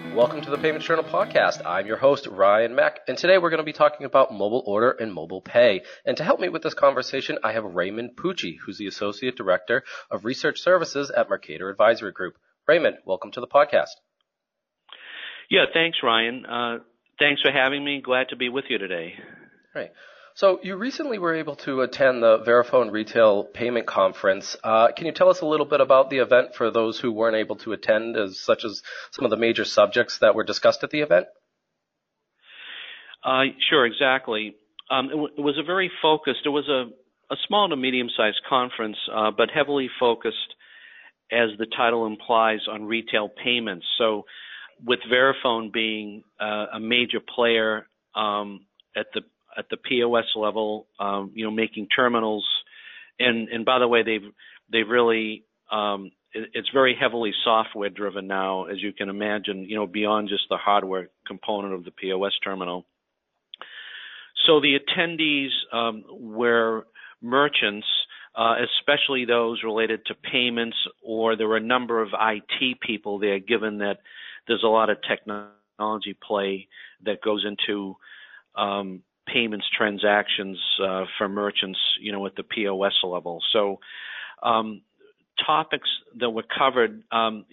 Welcome to the Payments Journal podcast. I'm your host, Ryan Mack, and today we're going to be talking about mobile order and mobile pay. And to help me with this conversation, I have Raymond Pucci, who's the Associate Director of Research Services at Mercator Advisory Group. Raymond, welcome to the podcast. Yeah, thanks, Ryan. Thanks for having me. Glad to be with you today. Right. So you recently were able to attend the Verifone Retail Payment Conference. Can you tell us a little bit about the event for those who weren't able to attend, such as some of the major subjects that were discussed at the event? Sure, exactly. It was a very focused, it was a small to medium-sized conference, but heavily focused, as the title implies, on retail payments. So with Verifone being a major player at the POS level, making terminals, and by the way, they've really it's very heavily software driven now, as you can imagine, beyond just the hardware component of the POS terminal. So the attendees were merchants, especially those related to payments, or there were a number of IT people there, given that there's a lot of technology play that goes into payments transactions for merchants, at the POS level. So topics that were covered,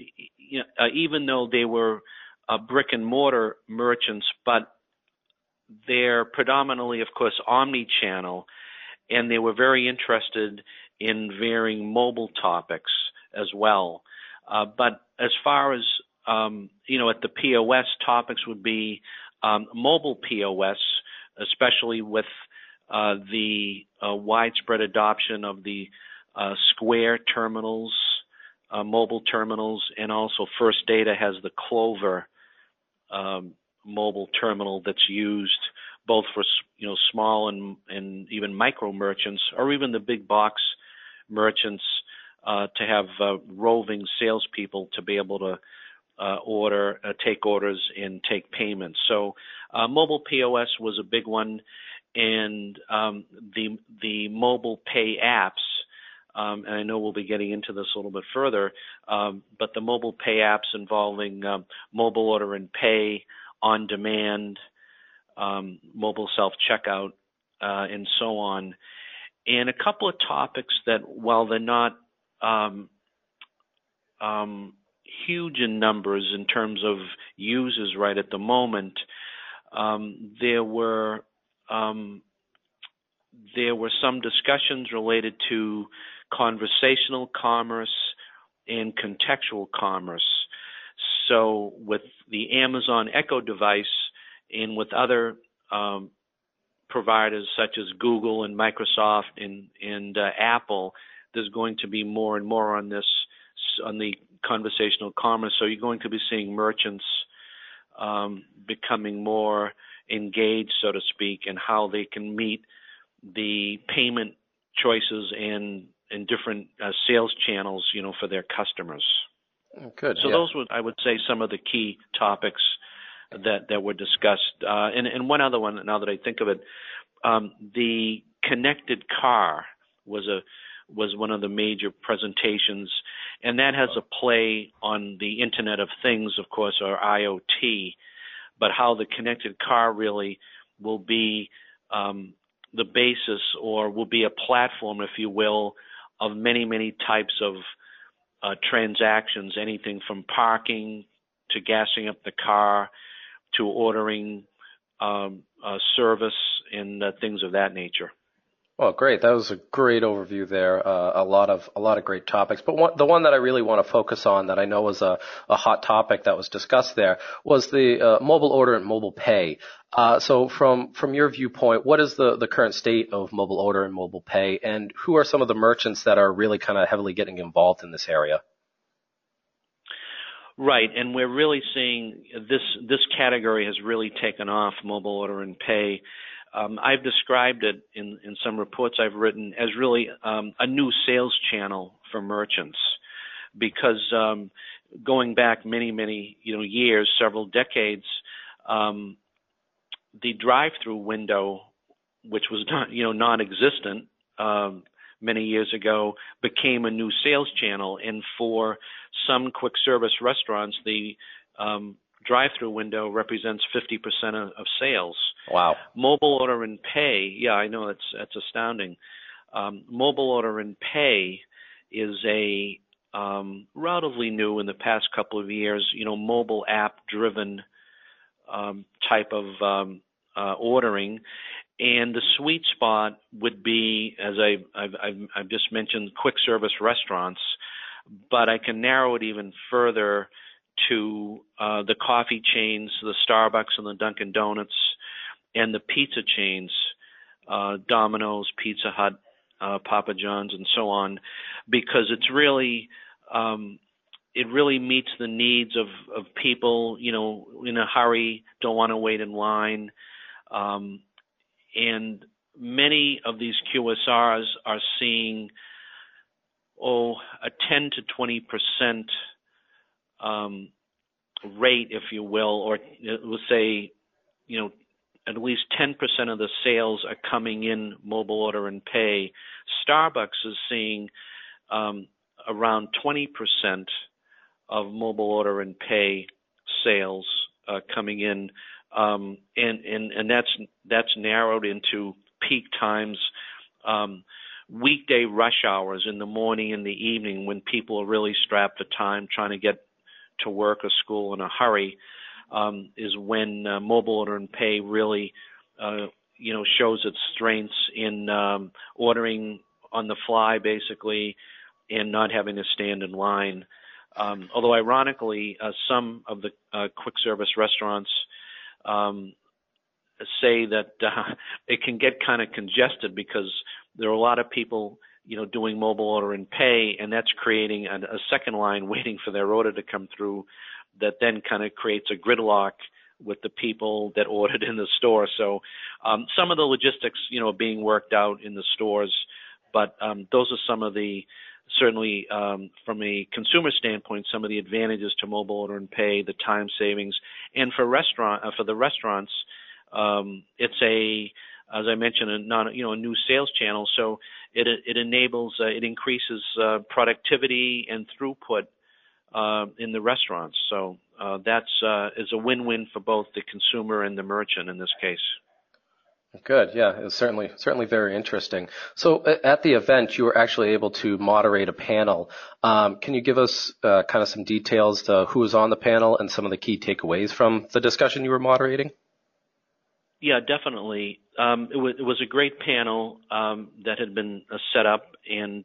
even though they were brick and mortar merchants, but they're predominantly, of course, omni-channel, and they were very interested in varying mobile topics as well. But as far as, at the POS, topics would be mobile POS, especially with the widespread adoption of the Square terminals, mobile terminals, and also First Data has the Clover mobile terminal that's used both for small and even micro merchants, or even the big box merchants, to have roving salespeople to be able to take orders and take payments. So mobile POS was a big one, and the mobile pay apps, and I know we'll be getting into this a little bit further, but the mobile pay apps involving mobile order and pay, on demand, mobile self-checkout, and so on. And a couple of topics that, while they're not huge in numbers in terms of users right at the moment, there were some discussions related to conversational commerce and contextual commerce. So with the Amazon Echo device and with other providers such as Google and Microsoft and Apple, there's going to be more and more on the conversational commerce. So you're going to be seeing merchants becoming more engaged, so to speak, in how they can meet the payment choices and different sales channels, for their customers. Good. So those were, I would say, some of the key topics that were discussed. And one other one, now that I think of it, the connected car was one of the major presentations, and that has a play on the Internet of Things, of course, or IoT, but how the connected car really will be the basis, or will be a platform, if you will, of many, many types of transactions, anything from parking to gassing up the car to ordering service and things of that nature. Well, great. That was a great overview there. A lot of great topics. But the one that I really want to focus on, that I know was a hot topic that was discussed there, was the mobile order and mobile pay. So from your viewpoint, what is the current state of mobile order and mobile pay, and who are some of the merchants that are really kind of heavily getting involved in this area? Right, and we're really seeing this category has really taken off, mobile order and pay. I've described it in some reports I've written as really a new sales channel for merchants, because going back many years, several decades, the drive-through window, which was non-existent many years ago, became a new sales channel. And for some quick service restaurants, the drive-through window represents 50% of sales. Wow. Mobile order and pay, yeah, I know that's astounding. Mobile order and pay is a relatively new in the past couple of years, mobile app-driven type of ordering. And the sweet spot would be, as I've just mentioned, quick service restaurants, but I can narrow it even further to the coffee chains, the Starbucks and the Dunkin' Donuts, and the pizza chains, Domino's, Pizza Hut, Papa John's, and so on, because it's really it really meets the needs of people, in a hurry, don't want to wait in line. And many of these QSRs are seeing, a 10 to 20% rate, if you will, or we'll say, at least 10% of the sales are coming in mobile order and pay. Starbucks is seeing around 20% of mobile order and pay sales coming in, and that's narrowed into peak times, weekday rush hours in the morning and the evening when people are really strapped for time trying to get to work or school in a hurry, is when mobile order and pay really shows its strengths in ordering on the fly, basically, and not having to stand in line. Although ironically, some of the quick service restaurants say that it can get kind of congested because there are a lot of people, doing mobile order and pay, and that's creating a second line waiting for their order to come through that then kind of creates a gridlock with the people that ordered in the store. So some of the logistics, are being worked out in the stores, but those are some of the, certainly from a consumer standpoint, some of the advantages to mobile order and pay, the time savings. And for the restaurants, it's as I mentioned, a new sales channel. So it enables, it increases productivity and throughput in the restaurants. So that's is a win-win for both the consumer and the merchant in this case. Good. Yeah, it's certainly very interesting. So at the event, you were actually able to moderate a panel. Can you give us kind of some details to who was on the panel and some of the key takeaways from the discussion you were moderating? Yeah, definitely. It was a great panel that had been set up, and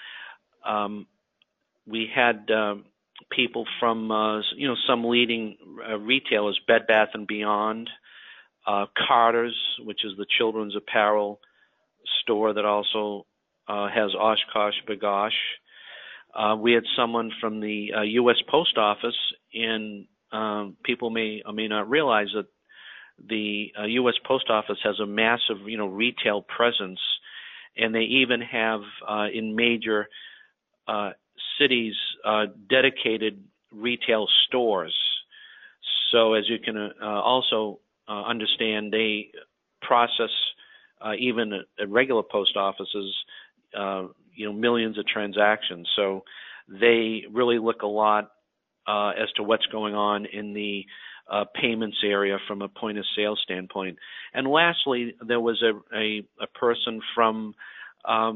we had people from some leading retailers, Bed Bath & Beyond, Carter's, which is the children's apparel store that also has Oshkosh B'gosh. We had someone from the U.S. Post Office, and people may or may not realize that the U.S. Post Office has a massive, retail presence, and they even have in major cities dedicated retail stores. So as you can also understand, they process even at regular post offices, millions of transactions. So they really look a lot as to what's going on in the payments area from a point of sale standpoint. And lastly, there was a person from I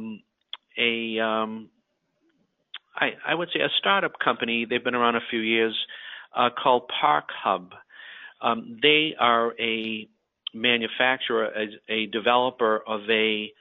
would say a startup company. They've been around a few years, called ParkHub. They are a manufacturer, a developer of a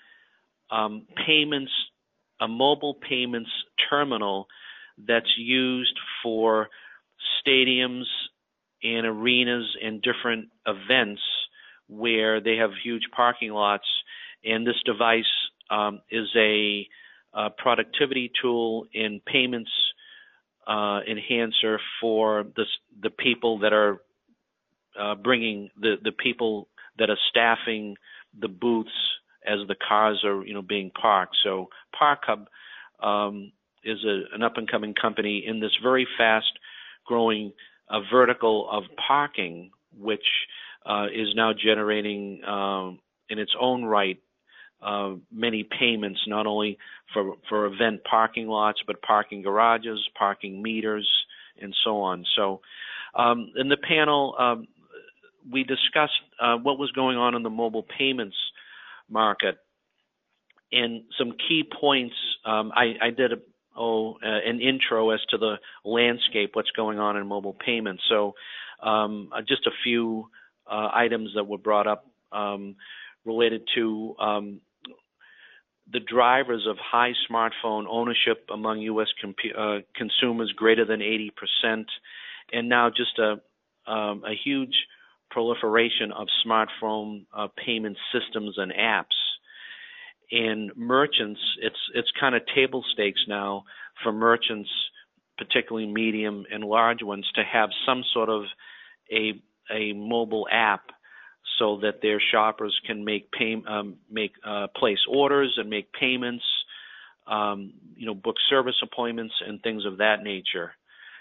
mobile payments terminal that's used for stadiums and arenas and different events where they have huge parking lots. And this device is a productivity tool and payments enhancer for the people that are bringing the people that are staffing the booths as the cars are being parked. So ParkHub is an up and coming company in this very fast growing vertical of parking, which is now generating in its own right many payments, not only for event parking lots, but parking garages, parking meters, and so on. So In the panel, we discussed what was going on in the mobile payments market, and some key points. I did an intro as to the landscape, what's going on in mobile payments. So just a few items that were brought up related to the drivers of high smartphone ownership among U.S. consumers, greater than 80%, and now just a huge proliferation of smartphone payment systems and apps. And merchants, it's kind of table stakes now for merchants, particularly medium and large ones, to have some sort of a mobile app so that their shoppers can place orders and make payments, book service appointments and things of that nature.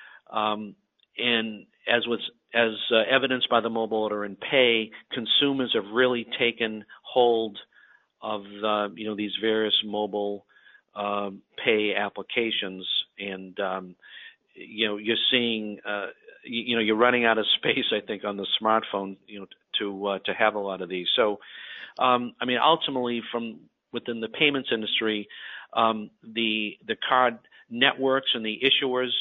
And as evidenced by the mobile order and pay, consumers have really taken hold of these various mobile pay applications, and you're seeing you're running out of space, I think, on the smartphone to have a lot of these. So ultimately, from within the payments industry, the card networks and the issuers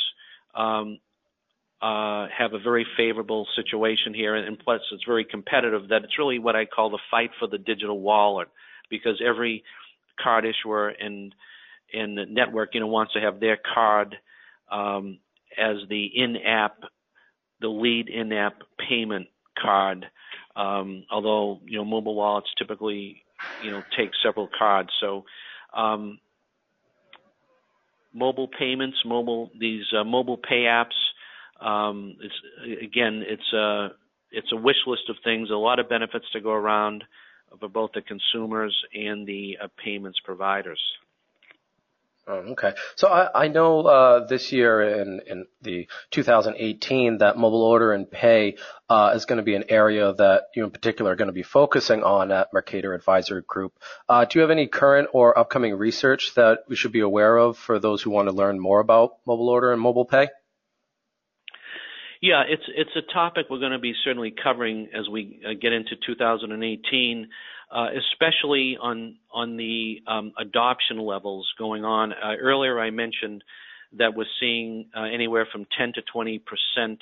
have a very favorable situation here, and plus it's very competitive. That it's really what I call the fight for the digital wallet, because every card issuer and network wants to have their card as the lead in-app payment card. Although mobile wallets typically take several cards. So mobile payments, mobile pay apps. It's a wish list of things. A lot of benefits to go around for both the consumers and the payments providers. Oh, okay. So I know this year in the 2018 that mobile order and pay is going to be an area that you in particular are going to be focusing on at Mercator Advisory Group. Do you have any current or upcoming research that we should be aware of for those who want to learn more about mobile order and mobile pay? Yeah, it's a topic we're going to be certainly covering as we get into 2018, especially on the adoption levels going on. Earlier, I mentioned that we're seeing anywhere from 10 to 20%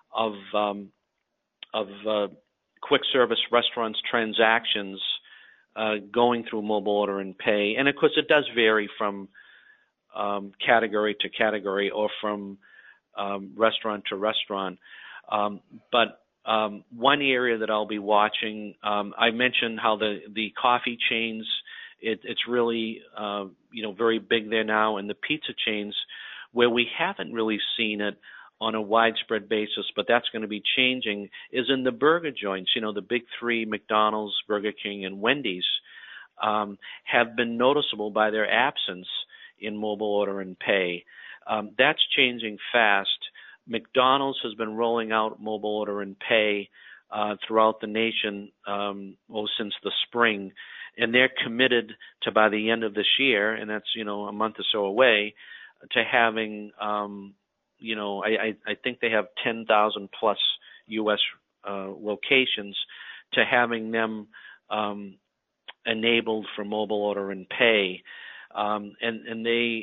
of quick service restaurants transactions going through mobile order and pay, and of course, it does vary from category to category or from restaurant to restaurant. But one area that I'll be watching, I mentioned how the coffee chains, it's really very big there now, and the pizza chains, where we haven't really seen it on a widespread basis, but that's going to be changing, is in the burger joints. The big three, McDonald's, Burger King, and Wendy's, have been noticeable by their absence in mobile order and pay. That's changing fast. McDonald's has been rolling out mobile order and pay throughout the nation since the spring, and they're committed to, by the end of this year, and that's a month or so away, to having I think they have 10,000 plus U.S. Locations, to having them enabled for mobile order and pay, and they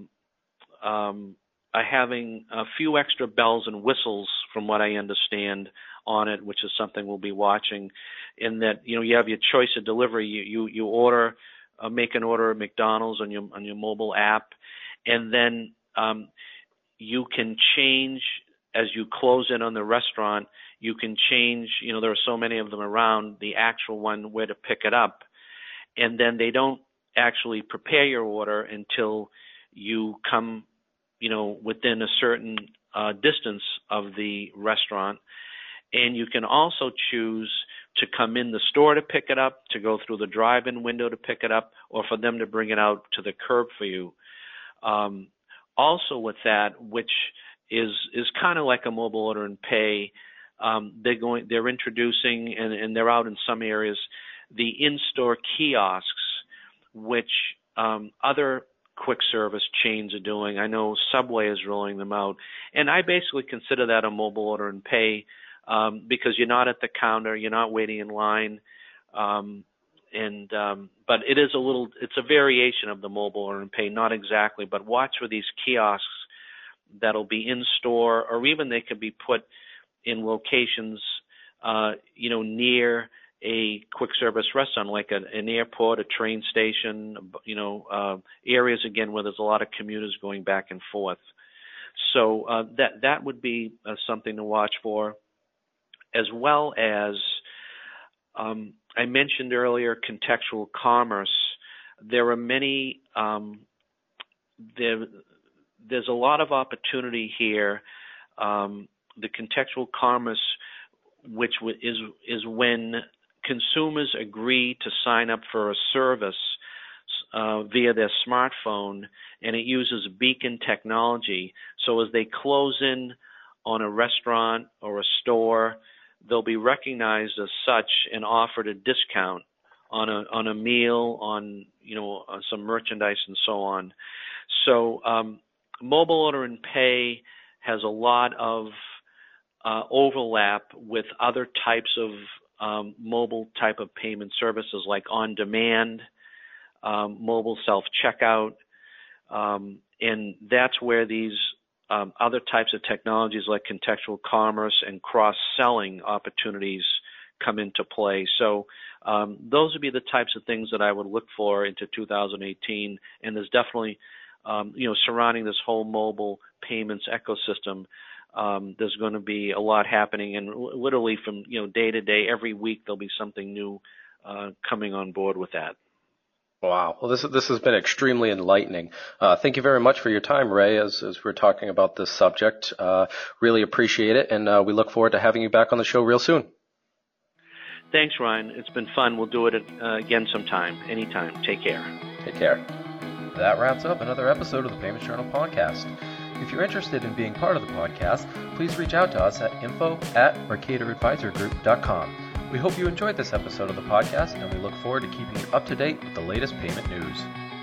are having a few extra bells and whistles, from what I understand, on it, which is something we'll be watching. In that, you have your choice of delivery. You order, make an order at McDonald's on your mobile app, and then you can change as you close in on the restaurant. You can change. There are so many of them around, the actual one where to pick it up, and then they don't actually prepare your order until you come within a certain distance of the restaurant. And you can also choose to come in the store to pick it up, to go through the drive-in window to pick it up, or for them to bring it out to the curb for you. Also with that, which is kind of like a mobile order and pay, they're introducing, and they're out in some areas, the in-store kiosks, which other quick service chains are doing. I know Subway is rolling them out. And I basically consider that a mobile order and pay because you're not at the counter, you're not waiting in line. But it's a variation of the mobile order and pay, not exactly, but watch for these kiosks that'll be in store, or even they could be put in locations, near a quick service restaurant, like an airport, a train station, areas again where there's a lot of commuters going back and forth. So that would be something to watch for, as well as I mentioned earlier contextual commerce. There are many. There's a lot of opportunity here. The contextual commerce, which is when consumers agree to sign up for a service via their smartphone, and it uses beacon technology. So as they close in on a restaurant or a store, they'll be recognized as such and offered a discount on a meal, on some merchandise and so on. So mobile order and pay has a lot of overlap with other types of mobile type of payment services, like on-demand, mobile self-checkout, and that's where these other types of technologies like contextual commerce and cross-selling opportunities come into play. So those would be the types of things that I would look for into 2018, and there's definitely, surrounding this whole mobile payments ecosystem, there's going to be a lot happening, and literally from day to day, every week there'll be something new coming on board with that. Wow. Well, this has been extremely enlightening. Thank you very much for your time, Ray, as we're talking about this subject. Really appreciate it, and we look forward to having you back on the show real soon. Thanks, Ryan. It's been fun. We'll do it again sometime, anytime. Take care. Take care. That wraps up another episode of the Payments Journal podcast. If you're interested in being part of the podcast, please reach out to us at info@mercatoradvisorgroup.com. We hope you enjoyed this episode of the podcast, and we look forward to keeping you up to date with the latest payment news.